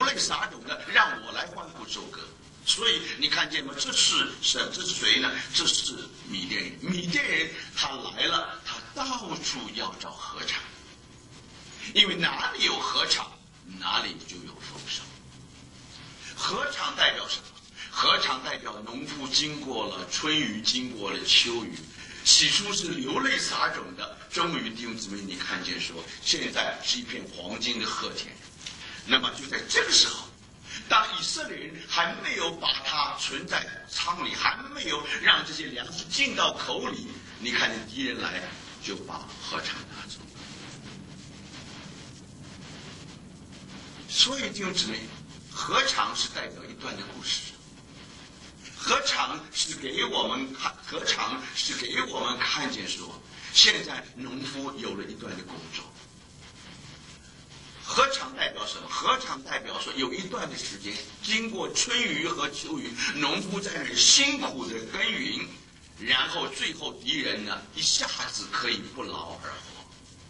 泪洒种的，让我来欢呼收割。所以你看见吗？这是谁呢？这是米甸人。米甸人他来了，他到处要找禾场，因为哪里有禾场，哪里就有丰收。禾场代表什么？禾场代表农夫经过了春雨，经过了秋雨，起初是流泪撒种的，终于弟兄姊妹，你看见说，现在是一片黄金的禾田。那么就在这个时候，当以色列人还没有把它存在仓里，还没有让这些粮食进到口里，你看见敌人来就把禾场拿走。所以弟兄姊妹，禾场是代表一段的故事。禾场是给我们看见说，现在农夫有了一段的工作。禾场代表什么？禾场代表说有一段的时间，经过春雨和秋雨，农夫在那辛苦的耕耘，然后最后敌人呢一下子可以不劳而获。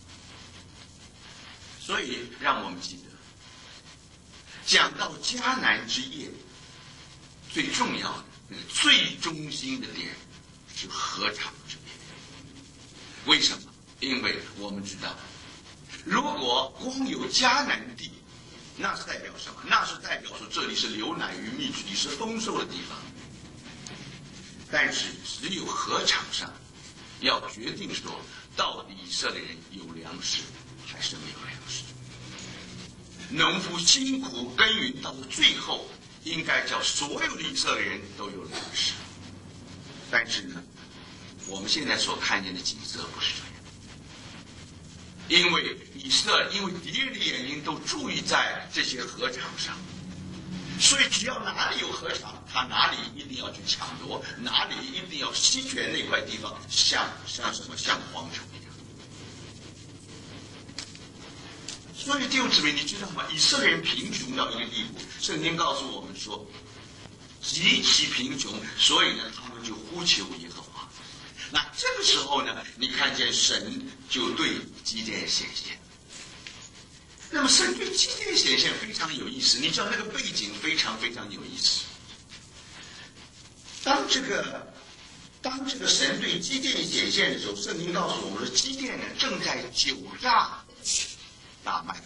所以让我们记得，讲到迦南之夜，最重要的最中心的点是禾场之夜。为什么？因为我们知道，如果光有迦南地，那是代表什么？那是代表说这里是流奶与蜜之地，是丰收的地方。但是只有禾场上要决定说，到底以色列人有粮食还是没有粮食。农夫辛苦耕耘到最后，应该叫所有的以色列人都有粮食。但是呢，我们现在所看见的景色不是这样。因为敌人的眼睛都注意在这些禾场上，所以只要哪里有禾场，他哪里一定要去抢夺，哪里一定要吸权那块地方，像什么？像蝗虫一样。所以弟兄姊妹，你知道吗？以色列人贫穷到一个地步，圣经告诉我们说，极其贫穷，所以呢，他们就呼求耶和华。那这个时候呢，你看见神就对基甸显现。那么神对基甸显现非常有意思，你知道那个背景非常非常有意思。当这个神对基甸显现的时候，圣经告诉我们说，基甸呢正在酒榨打麦子。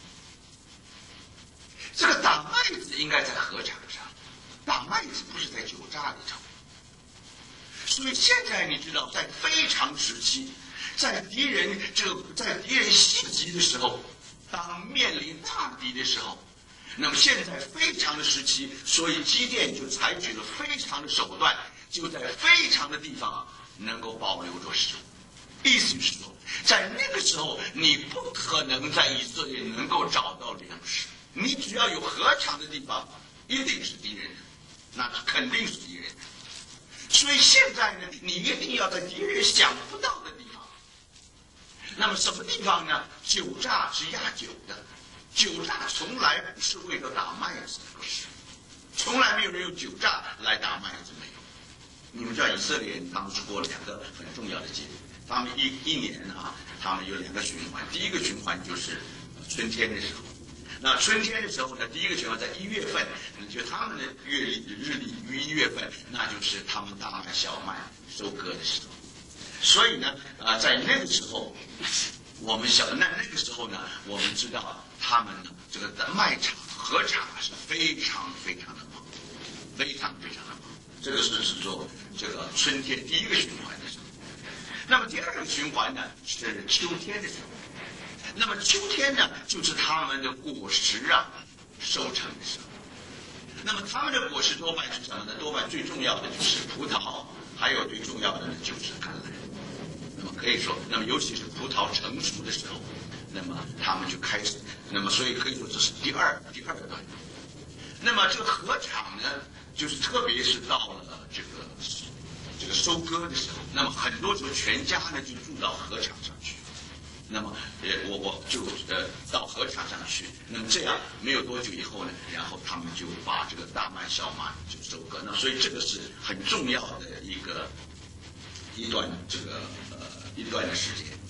这个打麦子应该在禾场上，打麦子不是在酒榨里头。所以现在你知道，在非常时期，在敌人袭击的时候，当面临大敌的时候，那么现在非常的时期，所以基甸就采取了非常的手段，就在非常的地方能够保留着食物。意思是说，在那个时候，你不可能在以色列能够找到粮食，你只要有禾场的地方，一定是敌人的，那肯定是敌人的。所以现在呢，你一定要在敌人想不到的地方。那么什么地方呢？酒榨是压酒的，酒榨从来不是为了打麦子，不是，从来没有人用酒榨来打麦子，没有。你们知道以色列人当时过两个很重要的节日，他们一年啊，他们有两个循环，第一个循环就是春天的时候。那春天的时候呢，第一个循环在1月份，就他们的日历于1月份，那就是他们大麦小麦收割的时候。所以呢，在那个时候，那个时候呢，我们知道他们呢这个麦场禾场是非常非常的忙，非常非常的忙。这个是指做这个春天第一个循环的时候。那么第二个循环呢是秋天的时候。那么秋天呢，就是他们的果实收成的时候。那么他们的果实多半是什么呢？多半最重要的就是葡萄，还有最重要的呢就是橄榄。那么可以说，那么尤其是葡萄成熟的时候，那么他们就开始，那么所以可以说这是第二段。那么这个禾场呢，就是特别是到了这个收割的时候，那么很多时候全家呢就住到禾场上去。那么我就到禾场上去，那么这样没有多久以后呢，然后他们就把这个大麦小麦就收割。那所以这个是很重要的一段的时间。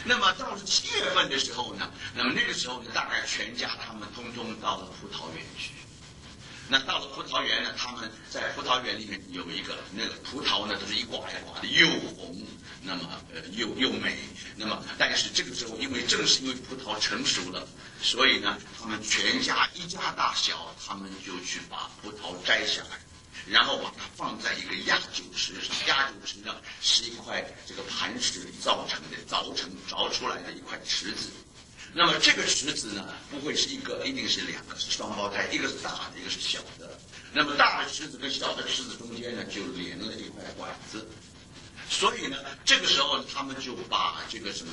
那么到了7月份的时候呢，那么那个时候呢，大概全家他们通通到了葡萄园去。那到了葡萄园呢，他们在葡萄园里面有一个那个葡萄呢，都是一挂一挂的，又红，那么又美。那么但是这个时候，正是因为葡萄成熟了，所以呢，他们全家一家大小，他们就去把葡萄摘下来，然后把它放在一个压酒池上。压酒池呢是一块这个磐石里凿出来的一块池子。那么这个池子呢，不会是一个，一定是2个，是双胞胎，一个是大的，一个是小的。那么大的池子跟小的池子中间呢，就连了一块管子。所以呢，这个时候他们就把这个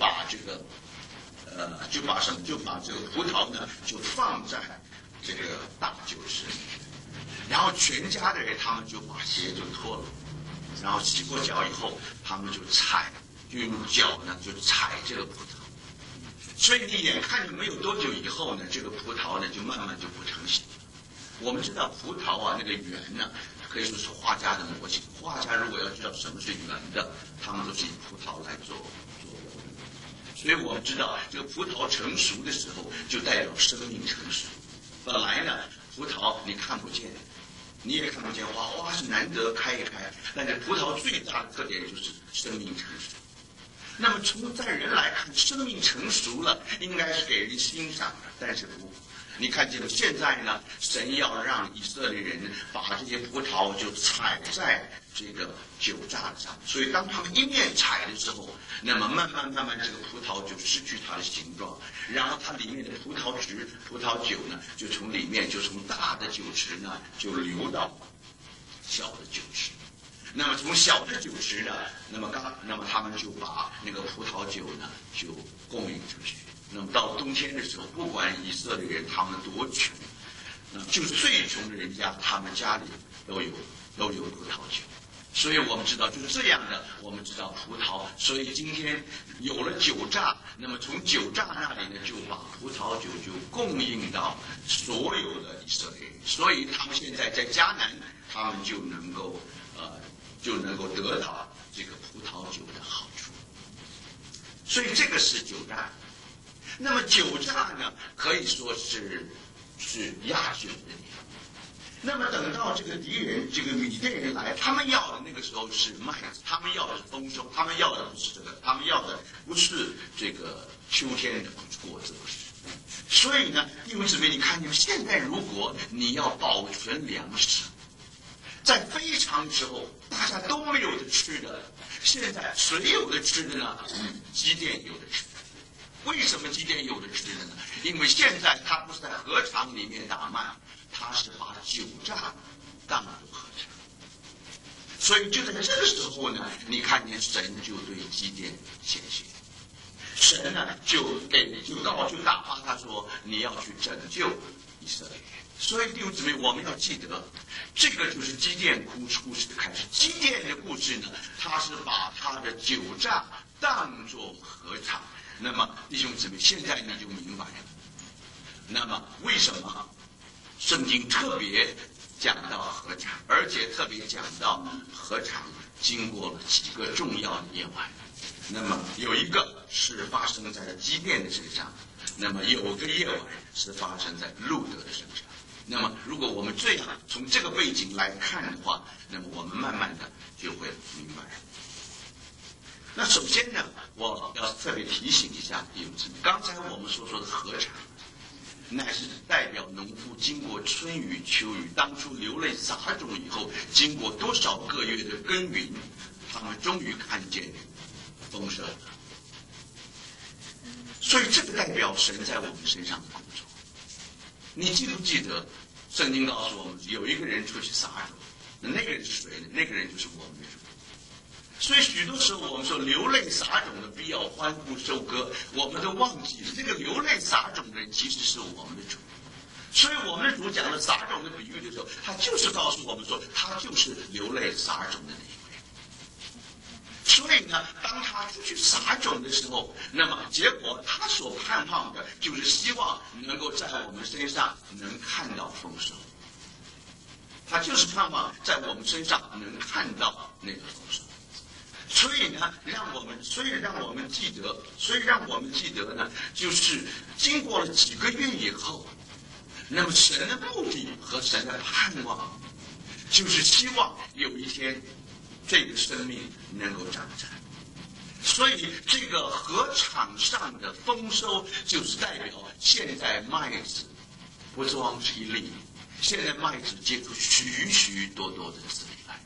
葡萄呢，就放在这个大酒池里，然后全家的人他们就把鞋就脱了，然后洗过脚以后，他们就用脚呢就踩这个葡萄。所以你眼看着没有多久以后呢，这个葡萄呢就慢慢就不成形了。我们知道葡萄啊，那个圆呢，可以说是画家的模型。画家如果要知道什么是圆的，他们都是以葡萄来做模型。所以我们知道，这个葡萄成熟的时候，就代表生命成熟。本来呢，葡萄你看不见，你也看不见花是难得开一开，但是葡萄最大的特点就是生命成熟。那么在人来看，生命成熟了，应该是给人欣赏的，但是不。你看见了，现在呢，神要让以色列人把这些葡萄就踩在这个酒榨上，所以当他们一面踩的时候，那么慢慢这个葡萄就失去它的形状，然后它里面的葡萄酒呢，就从大的酒池呢，就流到小的酒池。那么从小的酒池呢，那么他们就把那个葡萄酒呢就供应出去。那么到冬天的时候，不管以色列人他们多穷，就是最穷的人家，他们家里都有葡萄酒。所以我们知道就是这样的，我们知道葡萄。所以今天有了酒榨，那么从酒榨那里呢，就把葡萄酒就供应到所有的以色列人。所以他们现在在迦南，他们就能够得到这个葡萄酒的好处。所以这个是酒榨。那么酒榨呢，可以说是压酒的地方。那么等到这个敌人，这个米甸人来，他们要的那个时候是麦子，他们要的是丰收，他们要的不是这个，他们要的不是这个秋天的果子，不是。所以呢，弟兄姊妹，你看见现在如果你要保存粮食，在非常时候大家都没有的吃的，现在谁有的吃的呢？基甸有的吃。为什么基甸有的吃的呢？因为现在他不是在禾场里面打麦，他是把酒榨当作禾场。所以就在这个时候呢，你看见神就对基甸显现，神呢就打发他说，你要去拯救以色列。所以弟兄姊妹，我们要记得，这个就是基甸故事的开始。基甸的故事呢，他是把他的酒榨当作禾场。那么弟兄姊妹，现在你就明白了。那么为什么圣经特别讲到禾场，而且特别讲到禾场经过了几个重要的夜晚？那么有一个是发生在基甸的身上，那么有个夜晚是发生在路德的身上。那么如果我们这样从这个背景来看的话，那么我们慢慢的就会明白。那首先呢，我要特别提醒一下弟兄姊妹，刚才我们所说的禾场，乃是代表农夫经过春雨秋雨，当初流泪撒种以后，经过多少个月的耕耘，他们终于看见丰收。所以这个代表神在我们身上的工作。你记不记得圣经告诉我们，有一个人出去撒种，那个人是谁呢？那个人就是我们的主。所以许多时候我们说流泪撒种的必要欢呼收割，我们都忘记了这个流泪撒种的人其实是我们的主。所以我们的主讲了撒种的比喻的时候，他就是告诉我们说，他就是流泪撒种的那一位。所以呢，当他出去撒种的时候，那么结果他所盼望的就是希望能够在我们身上能看到丰收。他就是盼望在我们身上能看到那个丰收。 所以呢，让我们记得呢，就是经过了几个月以后，那么神的目的和神的盼望，就是希望有一天这个生命能够长成。所以这个禾场上的丰收，就是代表现在麦子不光是一粒，现在麦子结出许许多多的子粒来。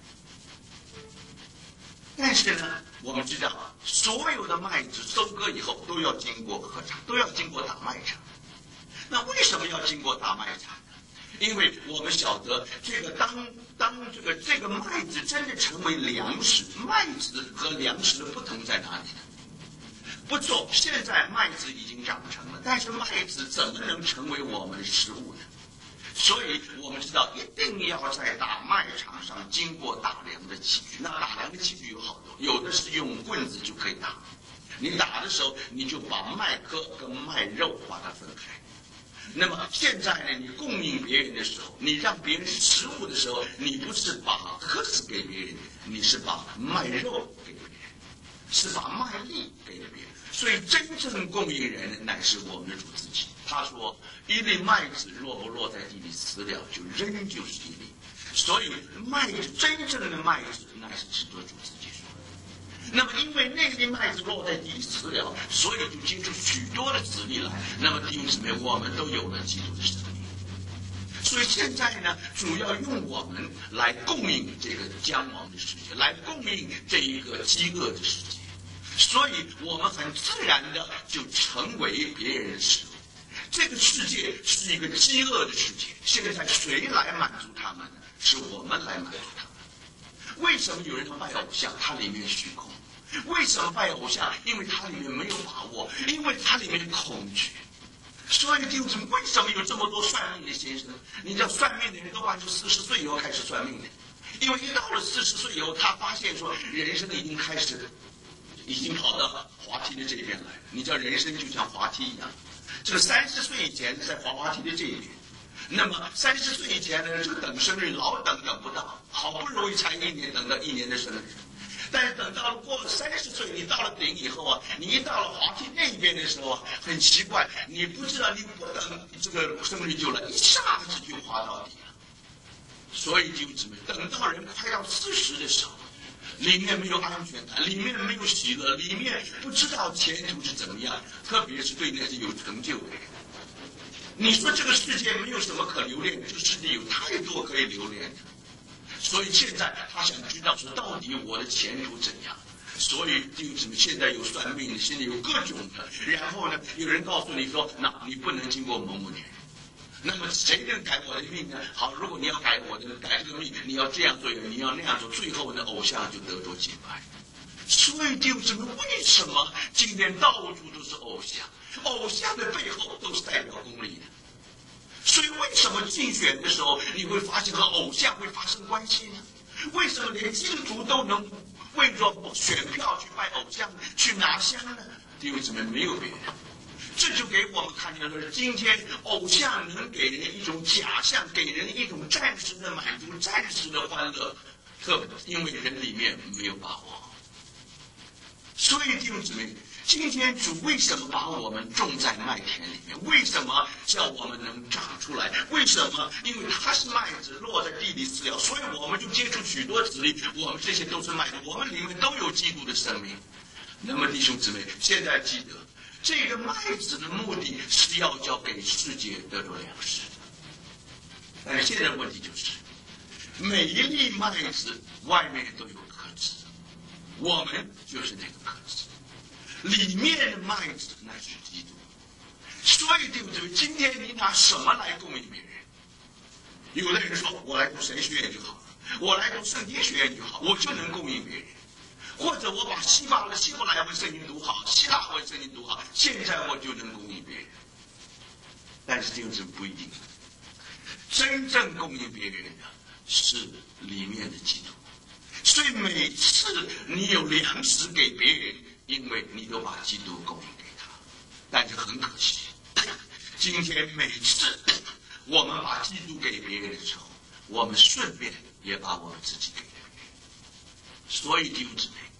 但是呢，我们知道所有的麦子收割以后都要经过禾场，都要经过打麦场。那为什么要经过打麦场呢？因为我们晓得这个这个麦子真的成为粮食，麦子和粮食的不同在哪里呢？不错，现在麦子已经长成了，但是麦子怎么能成为我们的食物呢？所以我们知道一定要在打麦场上经过打粮的器具。那打粮的器具有好多，有的是用棍子就可以打，你打的时候你就把麦壳跟麦肉把它分开。那么现在呢，你供应别人的时候，你让别人食物的时候，你不是把壳子给别人，你是把麦肉给别人，是把麦粒给了别人。所以真正供应人乃是我们的主自己。他说，一粒麦子若不落在地里死了，就仍旧是一粒。所以真正的麦子乃是指着主自己说。那么因为那粒麦子落在地里死了，所以就结出许多的子粒来。那么弟兄姊妹，我们都有了基督的生命。所以现在呢，主要用我们来供应这个将亡的世界，来供应这一个饥饿的世界。所以我们很自然的就成为别人的食物。这个世界是一个饥饿的世界，现在谁来满足他们呢？是我们来满足他们。为什么有人拜偶像？它里面虚空。为什么拜偶像？因为它里面没有把握，因为它里面恐惧。所以弟兄姊妹，为什么有这么多算命的先生？你知道算命的人多半是40岁以后开始算命的，因为一到了40岁以后，他发现说人生已经跑到滑梯的这边来。你知道人生就像滑梯一样，这个30岁以前在滑梯的这一边，那么30岁以前呢，这个等生日老等不到，好不容易才1年等到1年的生日。但是等到过了30岁，你到了顶以后啊，你一到了滑梯那边的时候啊，很奇怪，你不知道你不等这个生日就来，一下子就滑到底了。所以弟兄姊妹，等到人快到40的时候，里面没有安全感，里面没有喜乐，里面不知道前途是怎么样，特别是对那些有成就的人。你说这个世界没有什么可留恋，这个世界有太多可以留恋的。所以现在他想知道说到底我的前途怎样。所以弟兄姊妹，现在有算命的，现在有各种的。然后呢，有人告诉你说，那你不能经过某某年。那么谁能改我的命呢？好，如果你要改这个命，你要这样做，你要那样做，最后呢，偶像就得着敬拜。所以弟兄姊妹，为什么今天到处都是偶像？偶像的背后都是代表公理的。所以为什么竞选的时候你会发现和偶像会发生关系呢？为什么连基督徒都能为着选票去拜偶像去拿香呢？弟兄姊妹，没有别的。这就给我们看见说，今天偶像能给人一种假象，给人一种暂时的满足，暂时的欢乐，因为人里面没有把握。所以弟兄姊妹，今天主为什么把我们种在麦田里面？为什么叫我们能长出来？为什么？因为它是麦子落在地里死了，所以我们就结出许多子粒。我们这些都是麦子，我们里面都有基督的生命。那么弟兄姊妹，现在记得，这个麦子的目的是要交给世界得着粮食。但是现在问题就是，每一粒麦子外面都有壳子，我们就是那个壳子。里面的麦子乃是基督。所以对不对？今天你拿什么来供应别人？有的人说，我来读神学院就好了，我来读圣经学院就好，我就能供应别人。或者我把希伯来文圣经读好，希腊文圣经读好，现在我就能供应别人。但是这个是不一定的。真正供应别人的是里面的基督。所以每次你有粮食给别人，因为你都把基督供应给他。但是很可惜，今天每次我们把基督给别人的时候，我们顺便也把我们自己给了别人。所以弟兄姊妹，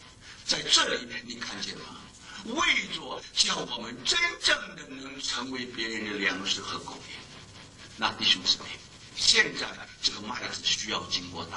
在这里你看见吗？为着叫我们真正的能成为别人的粮食和供应。那弟兄姊妹，现在这个麦子需要经过打